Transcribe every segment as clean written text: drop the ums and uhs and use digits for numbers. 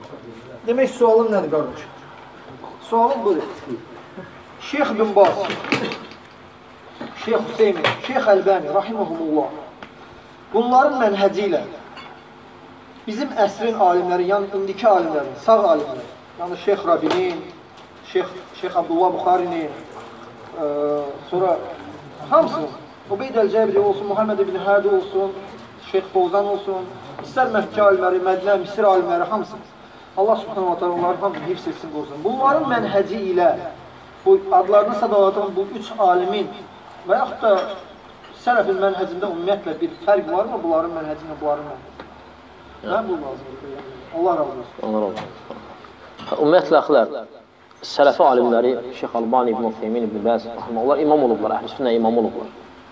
Demək, sualım nədir, qardaş? Sualım budur. Şeyx bin Baz, Şeyx Hüseymin, Şeyx Əlbəni, rahiməhumullah, bunların mənhəci ilə bizim əsrin alimləri, yəni indiki alimlərin, sağ alimləri, yəni Şeyx Rabinin, Şeyx Abdullah Buxarinin, sonra hamısının, Ubeyd Əl-Cəbri olsun, Muhammed ibn Hədi olsun, Şeyx Fovzan olsun, istər Məkkə alimləri, Mədinə, Misir alimləri, hamısını. Allah subhanahu wa ta'ala onların hamısını hifz etsin, qorusun. Bunların mənhəci ilə, bu adlarını sadaladığım bu üç alimin və yaxud da sələfin mənhəcində ümumiyyətlə bir fərq varmı bunların mənhəci ilə bunların mənhəci? Mən bu lazımdır. Allah razı olsun. Allah razı olsun. Ümumiyyətlə, əxilər, sələfi alimləri, Şeyx Albani, İbn Utheymin, İbn Bəz, onlar imam olublar, əhl-i sünnə imam olublar.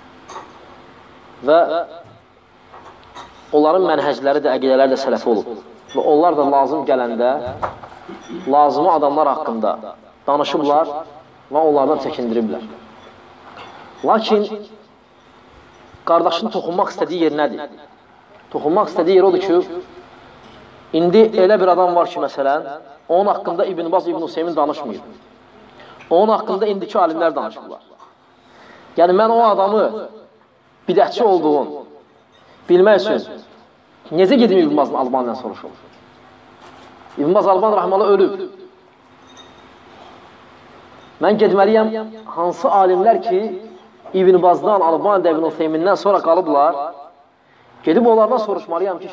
Və onların mənhəcləri də, əqidələri də sələfi olub. Və onlar da lazım gələndə, lazımı adamlar haqqında danışıblar və onlardan çəkindiriblər. Lakin, qardaşın toxunmaq istədiyi yer nədir? Toxunmaq istədiyi yer odur ki, indi elə bir adam var ki, məsələn, onun haqqında İbn Baz, İbn Hüseymin danışmayıb. Onun haqqında indiki alimlər danışıblar. Yəni, mən o adamı bidətçi olduğun bilmək üçün necə gedim İbn Baz Albani'dən soruşum? İbn Baz Albani rəhmələ ölüb. Mən gedməliyəm hansı alimlər ki, İbn Bazdan, Albani'də, İbn Hüseymindən sonra qalıblar, gedib onlardan soruşmalıyam ki,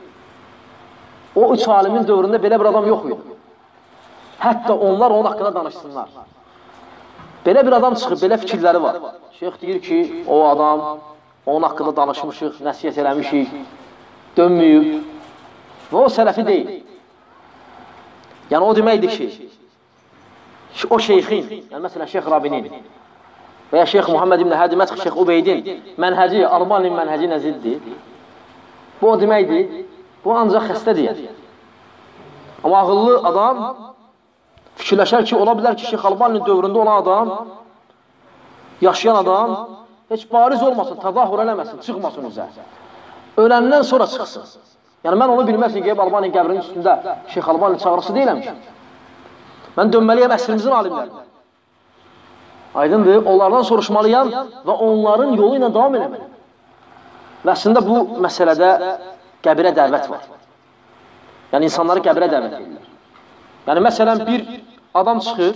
o üç alimin dövründə belə bir adam yox idi. Hətta onlar onun haqqında danışsınlar. Belə bir adam çıxıb, belə fikirləri var. Şeyx deyir ki, o adam, onun haqqında danışmışıq, nəsiyyət eləmişik, dönməyib və o sələfi deyil. Yəni, o deməkdir ki, o şeyxin, yəni məsələn, Şeyx Rabinin və ya Şeyx Muhammed ibn Hədi Mətx, Şeyx Ubeydin mənhəci, Almanın mənhəci nəziddir. Bu o deməkdir, bu ancaq xəstə deyər. Amma ağıllı adam fikirləşər ki, ola bilər ki, Şeyx Albaninin dövründə olan adam, yaşayan adam, heç bariz olmasın, tazahür eləməsin, çıxmasın üzə. Öləndən sonra çıxsın. Yəni, mən onu bilməsin ki, Albaninin qəbrinin üstündə Şeyx Albaninin çağrısı deyiləm ki. Mən dönməliyəm əsrimizin alimlərinə. Aydındır, onlardan soruşmalıyam və onların yolu ilə davam eləməliyəm. Və əslində bu məsələdə qəbirə dəvət var. Yəni, insanları qəbirə dəvət edirlər. Yəni, məsələn, bir adam çıxır,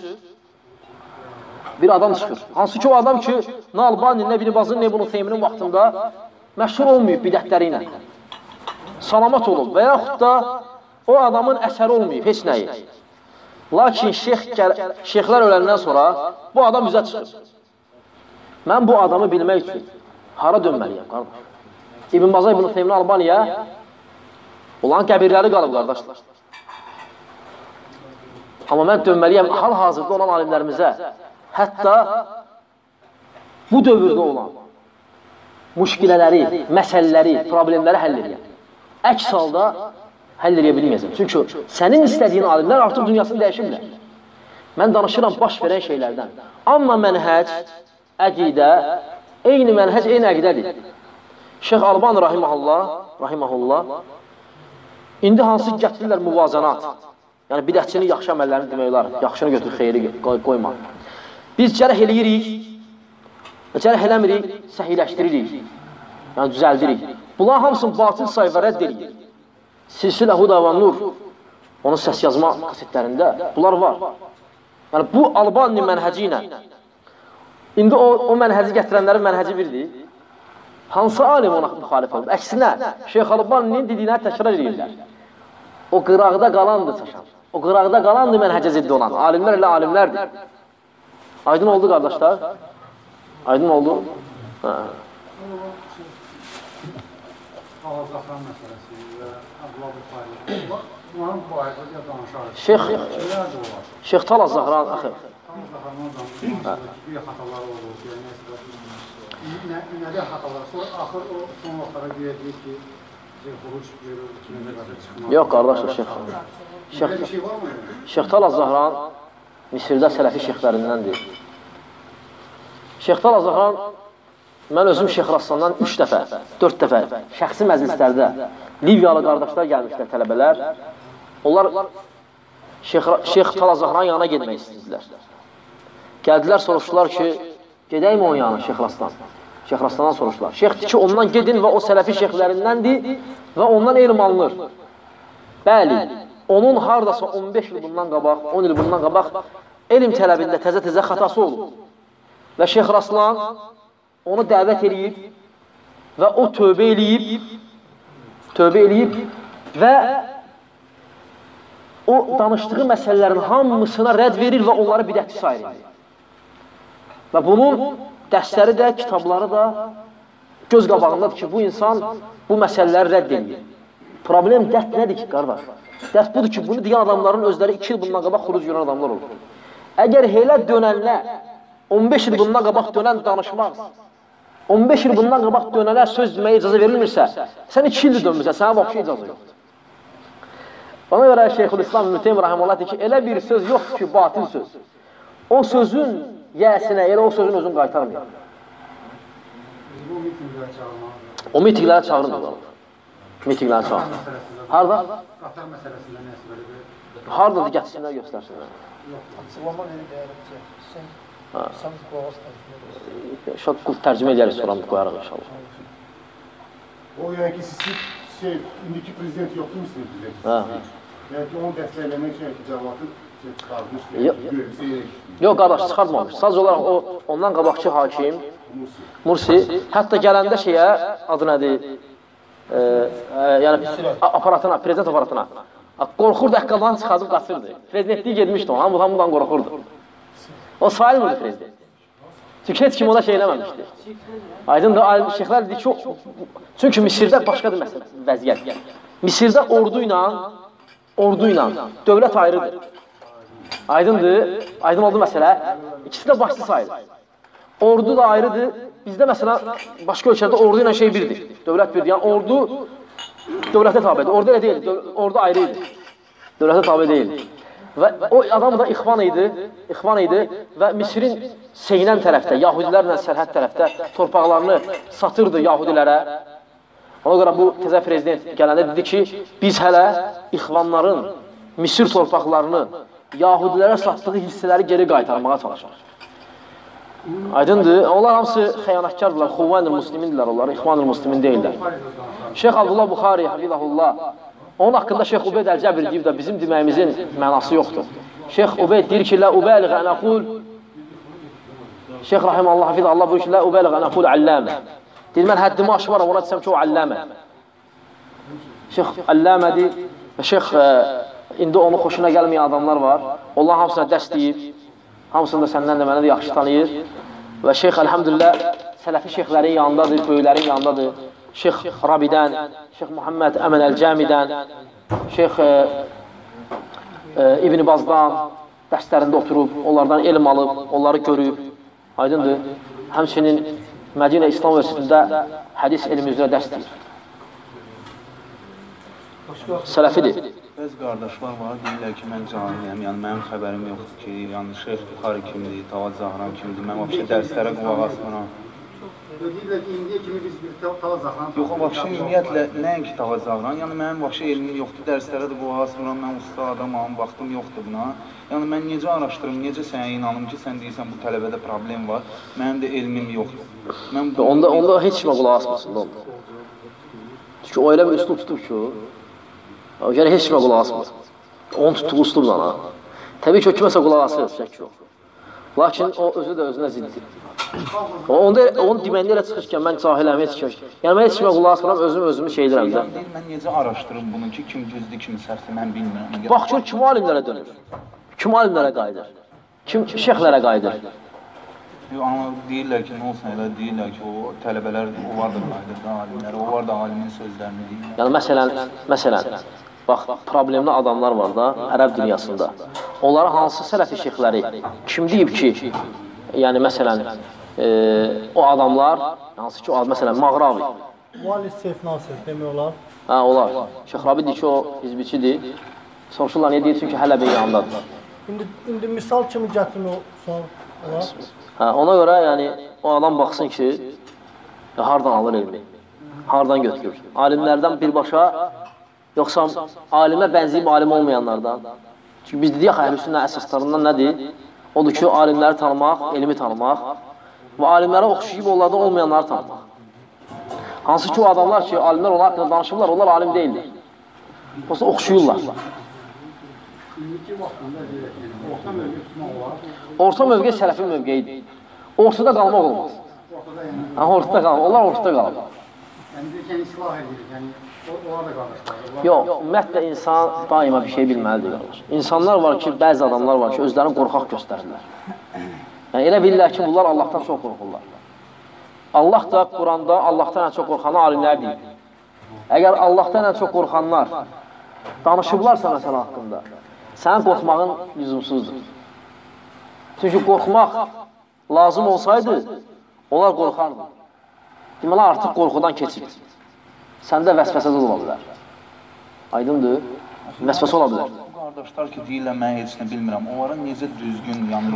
hansı ki o adam ki, nə Albani, nə İbn Bazın, nə İbn Utheyminin vaxtında məşhur olmayıb bidətləri ilə, salamat olub və yaxud da o adamın əsəri olmayıb, heç nəyi. Lakin şeyxlər öləndən sonra bu adam üzə çıxır. Mən bu adamı bilmək üçün hara dönməliyəm, qardaş? İbn Baza, İbn Utheymin, Albaniya olan qəbirləri qalıb, qardaşlar. Amma mən dönməliyəm hal-hazırda olan alimlərimizə, hətta bu dövrdə olan müşkilələri, məsələləri, problemləri həll edirəm. Əks halda həll edə bilməyəcəm. Çünki sənin istədiyin alimlər artıq dünyasını dəyişirlər. Mən danışıram baş verən şeylərdən. Amma mənhəc, əqidə, eyni mənhəc, eyni əqidədir. Şeyx Albani rahiməhullah, indi hansı gətirirlər müvazanat, yəni bidətçinin yaxşı əməllərini demək olar, yaxşını götür, xeyri qoyma. Biz cərəh eləyirik, cərəh eləmirik, səhiləşdiririk, yəni düzəldirik. Bunlar hamısını batil sayfa rədd edirik. Silsilə Huda və Nur, onun səs yazma kasetlərində bunlar var. Yəni bu Albani mənhəci ilə, indi o mənhəci gətirənlərin mənhəci birdir. Hansı alim ona müxalif olub? Əksinə, Şeyx Albaninin dediyinə təkrar edirlər. O qıraqda qalandır çaşan. O qıraqda qalandır mənhəcə ziddi olan. Alimlər elə alimlərdir. Aydın oldu, qardaşlar? Aydın oldu? Ağızlaqlar məsələsi və Abdullah Buxari. Bunların bu ayda danışarıq. Şeyx Talaz Zahran, axı. Talaz Zahrandan danışarıq. Bir xataları olur. Nədə xatalar? Sonra axır o son vaxtlara deyir ki, xuruc görür, kimə qədər çıxmaz. Yox, qardaşlar, Şeyx Talaz Zahran Misirdə sələfi şeyxlərindəndir. Şeyx Talaz Zahran, mən özüm Şeyx Rassandan 3 dəfə, 4 dəfə şəxsi məclislərdə Liviyalı qardaşlar gəlmişlər, tələbələr. Onlar Şeyx Talazahran yanına getmək istədilər. Gəldilər, soruşdular ki, gedəymi onun yanına Şeyx Raslan? Şeyx Raslandan soruşdular. Şeyx ki, ondan gedin və o sələfi şeyxlərindəndir və ondan elm alınır. Bəli, onun haradasa 15 il bundan qabaq, 10 il bundan qabaq elm tələbində təzə-təzə xatası olub. Və Şeyx Raslan onu dəvət eləyib və o tövbə eləyib və o danışdığı məsələlərin hamısına rədd verir və onları bidətçi sayır. Və bunun dərsləri də, kitabları da göz qabağındadır ki, bu insan bu məsələləri rədd edir. Problem dərd nədir ki, qardaş? Dərd budur ki, bunu deyən adamların özləri 2 il bundan qabaq xuruc görən adamlar olur. Əgər elə dönənlər, 15 il bundan qabaq dönən danışmaz, 15 il bundan qabaq dönənlər söz deməyə icazə verilmirsə, sən 2 ildir dönmürsən, sənə vəbşi icazə yoxdur. Ona görə Şeyxülislam İbn Teymiyyə rahimehullah deyir ki, elə bir söz yoxdur ki, batil söz. O sözün yəsinə, elə o sözün özünü qaytarmıyor. O mitinglərə çağırmıyorlar. Mitinglərə çağırmıyor. Harada? Qatar məsələsində nəsə belə bir... Haradadır, gətirsinlər, göstərsinlər. Açıqlama verir deyərək sən qulaq İnşallah tərcümə edərik, sonra qoyarıq inşallah. O yəni ki, siz indiki prezident yoxdur mu sizin prezident? Yəni ki, onu dəstəkləmək üçün cəmatı çıxartmışdır. Yox, qardaş, çıxartmamış. Sadəcə olaraq ondan qabaqçı hakim Mursi, hətta gələndə şeyə, adı nədir? Yəni aparatına, prezident aparatına. Qorxurdu, əqqaldan çıxardıb qaçırdı. Prezidentliyi gedmişdi ona, hamıdan qorxurdu. O sayılmırdı prezident. Çünki heç kim ona şey eləməmişdi. Aydın da şeyxlər dedi ki, çünki Misirdə başqadır vəziyyət. Misirdə ordu ilə dövlət ayrıdır. Aydındır, aydın oldu məsələ. İkisi də başlı sayılır. Ordu da ayrıdır. Bizdə məsələn, başqa ölkələrdə ordu ilə şey birdir. Dövlət birdir. Yəni ordu dövlətə tabidir. Ordu elə deyil, ordu ayrı idi. Dövlətə tabi deyildi. Və o adam da ixvan idi və Misirin Seynən tərəfdə, Yahudilərlə sərhəd tərəfdə torpaqlarını satırdı Yahudilərə. Ona görə bu təzə prezident gələndə dedi ki, biz hələ ixvanların Misir torpaqlarını Yahudilərə satdığı hissələri geri qaytarmağa çalışır. Aydındır, onlar hamısı xəyanətkardırlar, Xuvvan-ı Müslimindirlər onlar, İxvan-ı Müslimin deyirlər. Şeyx Abdullah Buxari, Hafizahullah, onun haqqında Şeyx Ubeyd Əl-Cəbir deyib də bizim deməyimizin mənası yoxdur. Şeyx Ubeyd deyir ki, lə ubəliğə ənəqul, Şeyx Rahimallah, Hafizahullah buyur ki, lə ubəliğə ənəqul əlləmə. Deyir, mən həddimi aşmaram, ona desəm ki, o əlləmə. Şeyx əlləmədir və Şeyx indi onun xoşuna gəlməyən adamlar var. Allah hamısına dəst deyib, hamısını da səndən də mənə də yaxşı tanıyır. Və Şeyx əlhəmdülillah sələfi şeyxlərin yanındadır, böyüklərin yanındadır. Şeyx Rabidən, Şeyx Muhammed Əmən Əl-Cəmidən, Şeyx İbn Bazdan dərslərində oturub, onlardan elm alıb, onları görüb. Aydındır. Həmçinin Mədinə İslam Üniversitetində hədis elmi üzrə dərs deyir. Sələfidir. Bəzi qardaşlar var, deyirlər ki, mən canlıyam, yəni mənim xəbərim yoxdur ki, yəni Şeyx Buxari kimdir, Tavad Zahran kimdir, mən vəbşə dərslərə qulaq asmıram. Deyirlər ki, indiyə kimi biz bir Tavad Zahran... Yox, vəbşə ümumiyyətlə, nəinki Tavad Zahran, yəni mənim vəbşə elmim yoxdur, dərslərə də qulaq asmıram, mən usta adamam, vaxtım yoxdur buna. Yəni mən necə araşdırım, necə sənə inanım ki, sən deyirsən bu tələbədə problem var, mənim də elmim yoxdur. Onda heç kimə qulaq asmasın, onda. Çünki o elə bir üslub tutub ki, o gələ heç kimə qulaq asmasın. Onun tutduğu üslubla, ha. Təbii ki, o kiməsə qulaq asır, şək yox. Lakin o özü də özünə ziddir. Onun deməyində elə çıxır ki, mən cahiləm, heç kim. Yəni, mən heç kimə qulaq asmıram, özümü şey edirəm də. Mən necə araşdırım bunu ki, kim düzdür, kim səhvdir, mən bilmirəm. Bax, gör, kim alimlərə dönür? Kim alimlərə qayıdır? Kim şeyxlərə qayıdır? Amma deyirlər ki, nə olsun elə, deyirlər ki, o tələbələr, onlar da qayıdır da alimlərə, onlar da alimin sözlərini deyirlər. Yəni, məsələn, bax, problemli adamlar var da, ərəb dünyasında. Onlara hansı sələfi şeyxləri kim deyib ki, yəni, məsələn, o adamlar, hansı ki, məsələn, Mağravi. Muhalif Seyf Nasir demək olar. Hə, olar. Şeyx Rabi deyir ki, o hizbiçidir. Soruşurlar, niyə deyir? Çünki hələ bir yandadır. İndi misal kimi gətirin o son olar. Hə, ona görə, yəni, o adam baxsın ki, hardan alır elmi, hardan götürür. Alimlərdən birbaşa Yoxsa alimə bənzəyib alim olmayanlardan? Çünki biz dedik axı, əhlüsünnə əsaslarından nədir? Odur ki, alimləri tanımaq, elmi tanımaq və alimlərə oxşayıb onlardan olmayanları tanımaq. Hansı ki, o adamlar ki, alimlər onlar haqqında danışırlar, onlar alim deyirlər. Olsa oxşuyurlar. Orta mövqe sələfin mövqeyidir. Ortada qalmaq olmaz. Ortada qalmaq, onlar ortada qalır. Yəni, deyirkən, islah edilir, yəni, ona da qarışlar. Yox, ümumiyyətlə, insan daima bir şey bilməlidir, qardaş. İnsanlar var ki, bəzi adamlar var ki, özlərini qorxaq göstərirlər. Yəni, elə bilirlər ki, bunlar Allahdan çox qorxurlar. Allah da Quranda Allahdan ən çox qorxanı alimlər deyil. Əgər Allahdan ən çox qorxanlar danışıblarsa məsələ haqqında, sənin qorxmağın lüzumsuzdur. Çünki qorxmaq lazım olsaydı, onlar qorxardı. Deməli, artıq qorxudan keçib. Səndə vəsvəsə də ola bilər. Aydındır? Vəsvəsə ola bilər. Qardaşlar ki, deyirlər, mən heç nə bilmirəm. Onlara necə düzgün,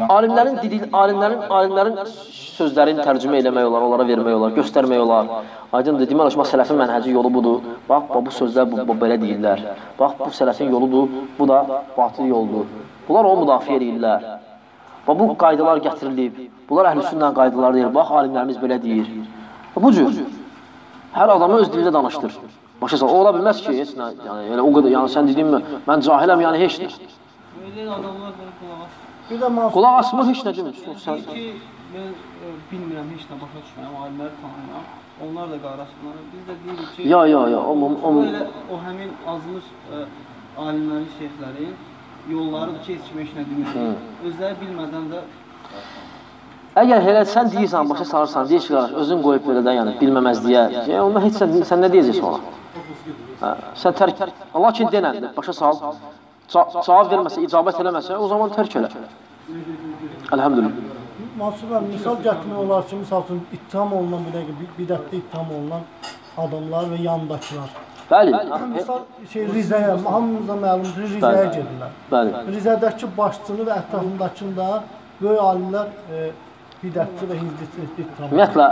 Alimlərin sözlərini tərcümə eləmək olar, onlara vermək olar, göstərmək olar. Aydındır, deməli, sələfin mənhəci yolu budur. Bax, bu sözlər belə deyirlər. Bax, bu sələfin yoludur, bu da batıl yoldur. Bunlar onu müdafiə edirlər. Bax, bu qaydalar gətirilib. Bunlar əhlüsünnən qaydaları deyir. Bax, alimlərimiz belə deyir. Bu cür. Hər adamı öz dilində danışdır. Başa sal, o ola bilməz ki, heç nə, yəni o qədər, yəni sən dedin mi, mən cahiləm, yəni heç nə. Öyle adamlar da qulaq asır. Bir də Mansur Qulaq asmaq heç nə demir. Sən ki, mən bilmirəm, heç nə başa düşmürəm, alimləri tanımıram. Onlar da qarasınlar. Biz də deyirik ki, Ya, böyle o həmin azmış alimlərin, şeyxlərin yollarıdır ki, heç kim heç nə demir. Özləri bilmədən də Əgər elə sən deyirsən, başa salırsan, deyir ki, özün qoyub belədən, yəni bilməməzliyə, ondan heç sən nə deyəcəksən ona? Sən tərk, lakin denəndir, başa sal, cavab verməsə, icabət eləməsə, o zaman tərk elə. Əlhəmdülillah. Mansur bəy, misal gətirmək olar ki, misal üçün ittiham olunan, bidətdə ittiham olunan adamlar və yanındakılar. Bəli. Misal Rizəyə, hamımıza məlumdur, Rizəyə gedirlər. Bəli. Rizədəki başçını və ətrafındakını da böyük alimlər bidətçi və hizbçi ittiham. Ümumiyyətlə,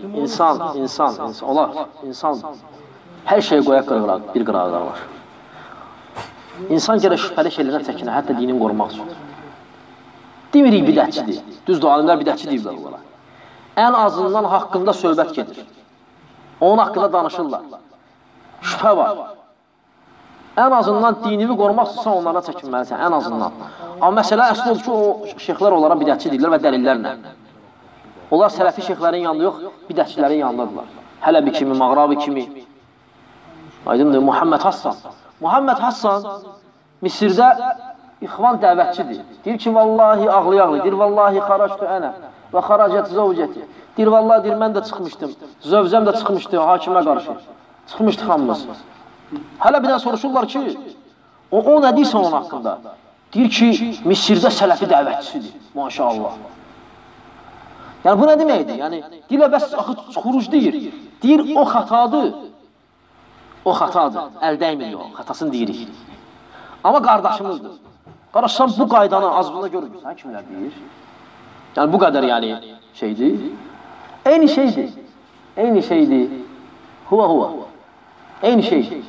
insan hər şeyi qoya bir qıraqlar var. İnsan gərək şübhəli şeylərdən çəkinə, hətta dinini qorumaq üçün. Demirik bidətçidir. Düzdür, alimlər bidətçi deyirlər onlara. Ən azından haqqında söhbət gedir. Onun haqqında danışırlar. Şübhə var. Ən azından dinini qorumaq üçün onlardan çəkinməlisən, ən azından. Amma məsələ əsl olur ki, o şeyxlər onlara bidətçi deyirlər və dəlillərlə. Onlar sələfi şeyxlərin yanında yox, bidətçilərin yanındadılar. Hələbi kimi, Mağrabi kimi. Aydındır, Muhammed Hassan. Muhammed Hassan Misirdə ixvan dəvətçidir. Deyir ki, vallahi ağlayaqlı. Deyir, vallahi xaractu ənə və xaracət zəvcəti. Deyir, vallahi deyir, mən də çıxmışdım. Zövcəm də çıxmışdı hakimə qarşı. Çıxmışdı xanımız. Hələ birdən soruşurlar ki, o nə deyirsə onun haqqında? Deyir ki, Misirdə sələfi dəvətçisidir. Maşallah. Yəni, bu nə deməkdir? Yəni, deyirlər, bəs xuruc deyir. Deyir, o xatadır. O xatadır. Əl dəymir yox. Xatasını deyirik. Amma qardaşımızdır. Qardaşsan, bu qaydanı azlığında görürsən, kimlər deyir? Yəni, bu qədər yəni şeydir. Eyni şeydir. Eyni şeydir. Huva. Eyni şeydir.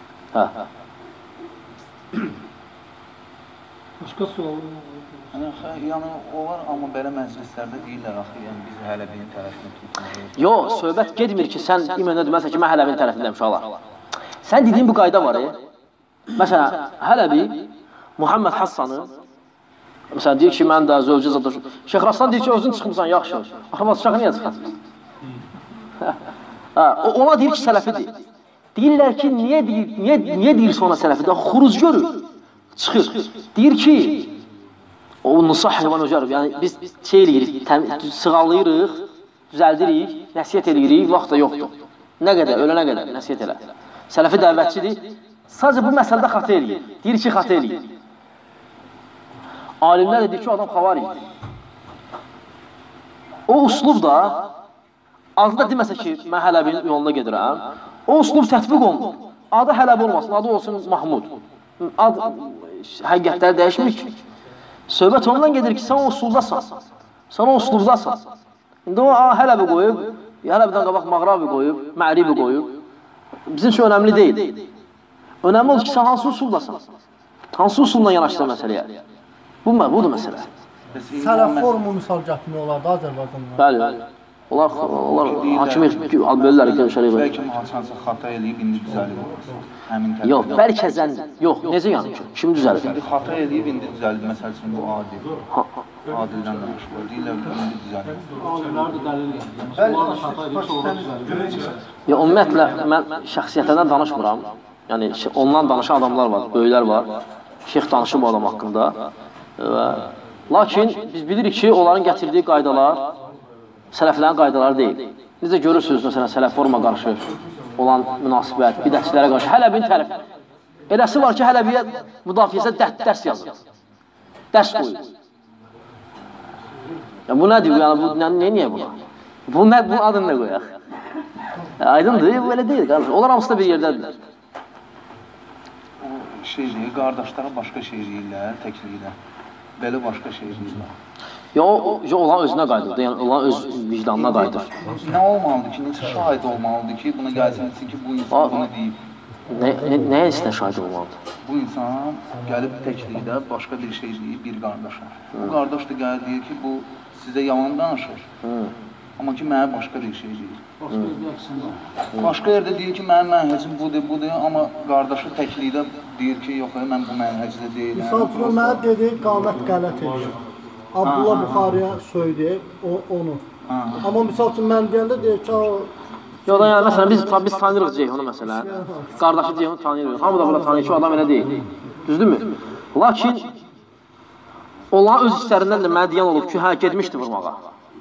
başqa sualım var. Yəni, o var, amma belə məclislərdə deyirlər, axı, yəni biz Hələbinin tərəfini tutmalıyıq. Yox, söhbət gedmir ki, sən imənə deməsən ki, mən Hələbinin tərəfindəyim, uşaqlar. Sən dediyin bu qayda var, Məsələn, Hələbi Muhammed Hassanı, məsələn, deyir ki, mən də zövcə zadır. Şeyx Raslan deyir ki, özün çıxmısan, yaxşı. Axırmaz, uşağı niyə çıxasın? Ona deyir ki, sələfidir. Deyirlər ki, niyə deyirsə ona sələfidir? Xuruc görür, çıxır. Deyir ki, o nusah heyvan öcərib, yəni biz şey eləyirik, sığallayırıq, düzəldirik, nəsiyyət eləyirik, vaxt da yoxdur. Nə qədər, ölənə qədər nəsiyyət elə. Sələfi dəvətçidir, sadəcə bu məsələdə xata eləyir. Deyir ki, xata eləyir. Alimlər deyir ki, o adam xavariydir. O uslub da, adı da deməsə ki, mən Hələbinin yoluna gedirəm, o uslub tətbiq olunur. Adı Hələbi olmasın, adı olsun Mahmud. Ad həqiqətləri dəyişmir ki. Söhbət ondan gedir ki, sən o usuldasan, sən o uslubdasan. İndi o Hələbi qoyub, Hələbidən qabaq Mağrabi qoyub, Məribi qoyub. Bizim üçün önəmli deyil. Önəmli olur ki, sən hansı usuldasın? Hansı usulla yanaşdırır məsələyə? Budur məsələ. Sələf formu misal gətirmək olardı Azərbaycanda. Bəli. Onlar hakimi bölürlər, görüşərik. Bəlkə haçansa xata eləyib, indi düzəlir. Həmin tərəfdə. Yox, bəlkəzən, yox, necə yəni ki? Kim düzəlir? İndi xata eləyib, indi düzəlir. Məsəl üçün, bu adil. Adildən danışılır. Deyirlər, indi düzəlir. Alimlər də dəlil gətirir. Onlar da xata edib, sonra düzəlir. Ümumiyyətlə, mən şəxsiyyətlərdən danışmıram. Yəni, ondan danışan adamlar var, böyüklər var. Şeyx danışıb o adam haqqında. Lakin biz bilirik ki, onların gətirdiyi qaydalar sələflərin qaydaları deyil. Necə görürsünüz, məsələn, sələf forma qarşı olan münasibət, bidətçilərə qarşı Hələbin tərif. Eləsi var ki, Hələbiyə müdafiəsə dərs yazır. Dərs qoyur. Bu nədir? Yəni, niyə buna? Bunun adını nə qoyaq? Aydındır, belə deyil. Onlar hamısı da bir yerdədirlər. Qardaşlara başqa şey deyirlər, təkliklə. Belə başqa şey deyirlər. Olan özünə qayıdır, yəni olan öz vicdanına qayıdır. Nə olmalıdır ki, necə şahid olmalıdır ki, buna gəlsin ki, bu insan bunu deyib? Nəyə istə şahid olmalıdır? Bu insan gəlib təklikdə başqa bir şey deyib bir qardaşa. Bu qardaş da gəlir deyir ki, bu sizə yalan danışır. Amma ki, mənə başqa bir şey deyir. Başqa yerdə deyir ki, mənim mənhəcim budur, amma qardaşı təklikdə deyir ki, yox, mən bu mənhəcdə deyiləm. Misal üçün, mənə dedi, qamət qələt edir. Abdullah Buxariyə söyləyib onu. Amma misal üçün, mən deyəndə deyir ki, Yox, yəni, məsələn, biz tanıyırıq Ceyhunu, məsələn. Qardaşı Ceyhunu tanıyırıq. Hamı da burada tanıyır ki, o adam elə deyil. Düzdürmü? Lakin, onların öz işlərindən də mənə deyən olub ki, hə, gedmişdi vurmağa.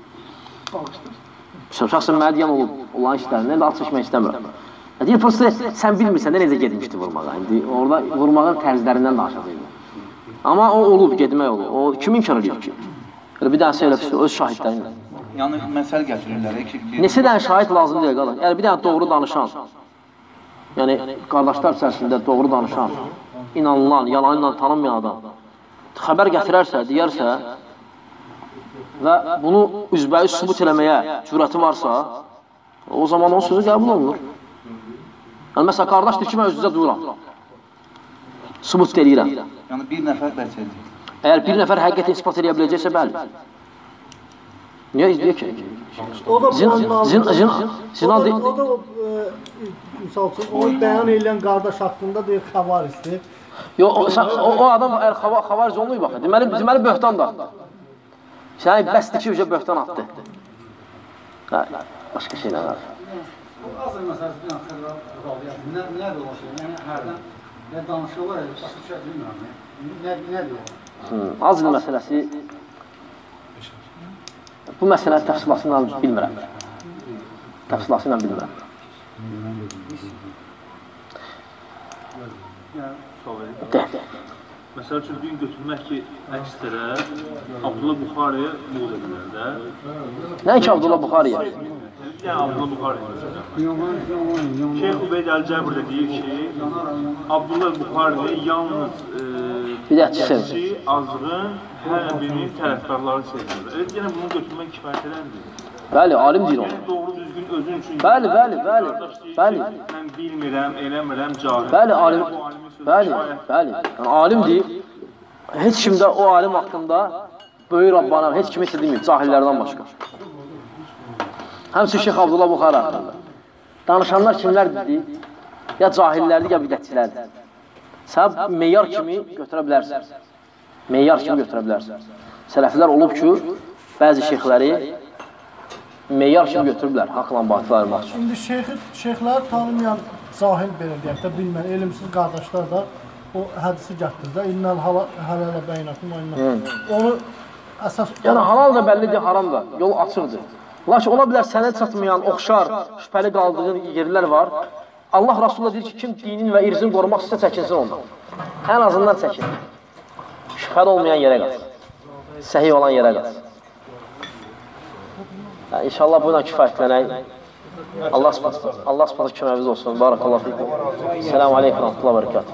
Şəxsən mənə deyən olub, onların işlərindən də alt çəkmək istəmirəm. Deyir, prosta sən bilmirsən də necə gedmişdi vurmağa. Orada vurmağın tərzlərindən danışacaqdı. Amma o olub, gedmək olub. O kim inkar edir ki? Bir dənə elə öz şahidlərinlə. Yəni, məsəl gətirirlər ki... Neçə dənə şahid lazım deyil, qardaş. Yəni, bir dənə doğru danışan, yəni, qardaşlar içərisində doğru danışan, inanılan, yalanla tanınmayan adam xəbər gətirərsə, deyərsə və bunu üzbəüz sübut eləməyə cürəti varsa, o zaman onun sözü qəbul olunur. Yəni, məsələn, qardaş deyir ki, mən öz-üzə dururam. Sübut eləyirəm. Yəni, bir nəfər bəlkə edir. Əgər bir nəfər həqiqətən ispat eləyə biləcəksə, bəli. Niyə izləyək ki? o da Zina deyil. O da, misal üçün, o bəyan edən qardaş haqqında deyir, xəvarisdir. Yox, o adam əgər xavaric olmayıb baxı, deməli böhtan da. Sən bəsdir ki, böhtan atdı. Başqa şeylər var. Bu azır məsələsi bir axırda qaldı. Nədir o şey? Yəni, hərdən nə danışırlar, başqa şey bilmirəm. Nədir o? Azr məsələsi, bu məsələ təfsilatı ilə bilmirəm. Təfsilatı ilə bilmirəm. Məsəl üçün, bir gün götürmək ki, əkslərə Abdullah Buxariyə buğd edirlər də. Nəinki Abdullah Buxariyə? Yəni, Abdullah Buxariyə. Şeyx Ubeyd Əl-Cəbr də deyir ki, Abdullah Buxariyə yalnız bidətçi, azğın, hər birinin tərəfdarları sevilir. Evet, yəni bunu götürmək kifayət edəndir. Bəli, alim deyir onu. Yəni, doğru düzgün özün üçün... Bəli. Mən bilmirəm, eləmirəm, cahil. Bəli, alim. Bəli. Yəni, alim deyir, heç kimdə o alim haqqında böyük Rabbana, heç kimi isə deməyib, cahillərdən başqa. Həmçin Şeyx Abdullah Buxari haqqında. Danışanlar kimlərdir? Ya cahillərdir, ya bidətçilərdir. Sən meyyar kimi götürə bilərsən. Meyyar kimi götürə bilərsən. Sələflər olub ki, bəzi şeyxləri meyyar kimi götürüblər, haqla batılı ayırmaq üçün. İndi şeyxləri tanımayan cahil belə deyək də, bilmən, elmsiz qardaşlar da o hədisi gətirir. İnnəl hələlə bəyinəkum onu əsas... Yəni, halal da bəllidir, haram da, yol açıqdır. Lakin ola bilər sənə çatmayan, oxşar, şübhəli qaldığın yerlər var. Allah Rasulullah deyir ki, kim dinin və irzini qorumaq istə çəkinsin ondan. Ən azından çəkin. Şübhəli olmayan yerə qalsın. Səhih olan yerə qalsın. İnşallah buyla kifayətlənək. Allah subhanə köməyimiz olsun. Barakallahu fikum. Selamun aleykum, rahmetullah və bərəkatuhu.